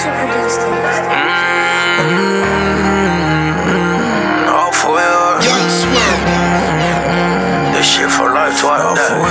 Off well. This shit for life, twice that.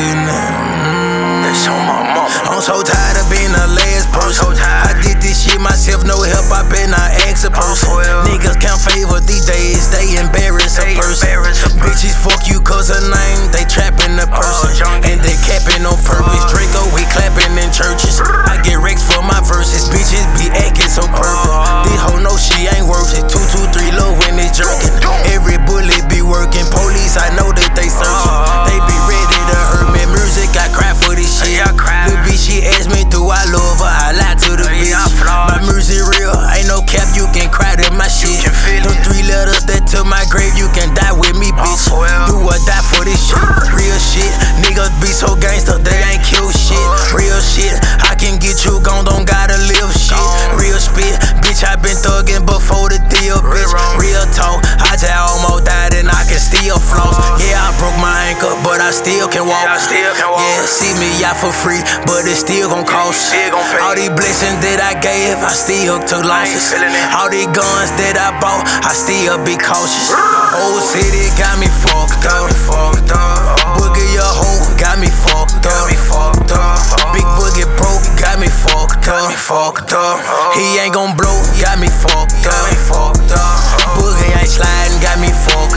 That's on my mama. I'm so tired of being the last person. I did this shit myself, no help, I bet not ask a person. Niggas can't favor these days, they embarrass a person. Bitches fuck you cause her name, they trapping the person. And they capping on purpose. Draco, we clapping in churches. I get wrecks for my verses, bitches be acting so perfect. This hoe know she ain't worth it. 2, 2, 3 low when it's jerking. Every bullet be working, police I know that they searching. They be ready to hurt me, music I cry for this shit. Lil' bitch, she asked me do I love her, I lie to the bitch. My music real, ain't no cap, you can cry to my shit. Them 3 letters that to my grave, you can die with me, bitch. Do or die for this shit. Real shit, niggas be so gangster, they ain't kill shit. Real shit, I can get you gone, don't gotta live shit. Real spit, bitch, I been thuggin' before the deal, bitch. Real talk, I just almost died and I can still floss. Yeah, I broke my ankle, but I still can walk. Yeah, see me out for free, but it still gon' cost. All these blessings that I gave, I still took losses. All these guns that I bought, I still be cautious. Old city got me fucked up. Boogie your hoe got me fucked up. Big Boogie broke, got me fucked up. He ain't gon' blow, got me fucked up. Boogie ain't sliding, got me fucked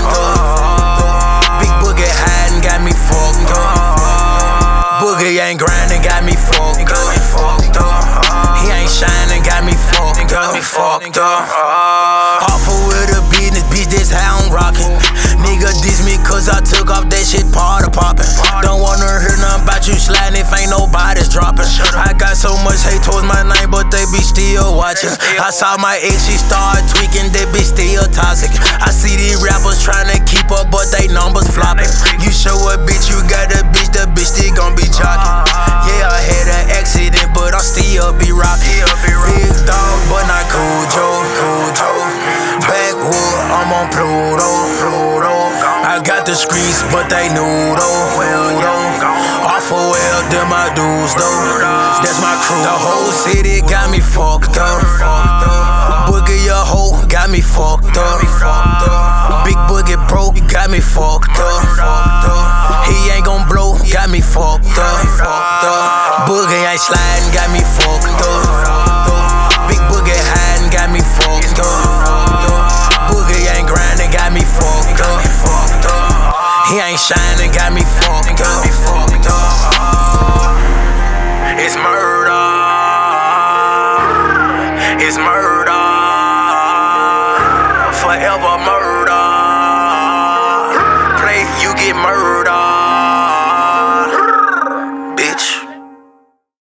up. Big Boogie hiding, got me fucked up. Boogie ain't grinding, got me fucked up. He ain't shining, got me fucked up. Awful with a business, bitch, that's how I'm rockin'. Nigga diss me cause I took off that shit part of poppin'. Don't wanna hear nothing about you sliding if ain't nobody's droppin'. I got so much hate towards my name, but they be still watchin'. I saw my ex, she started tweaking, that bitch still toxic. I see these rappers tryna keep up, but they numbers floppin'. You show a bitch, you got a bitch, the bitch still gon' be jockin'. Yeah, I had an accident, but I still be rockin'. Big dog, but not Cool Joe. Backwood, I'm on Pluto. I got the streets, but they new though. Awful well, them my dudes though. That's my crew. The whole city got me fucked up. Boogie your hoe got me fucked up. Big Boogie broke, got me fucked up. He ain't gon' blow, got me fucked up. Boogie ain't sliding, got me fucked up. Big Boogie hiding, got me fucked up. Boogie ain't grinding, got me fucked up. He ain't shining, got me fucked up. It's murder. It's murder. Forever murder.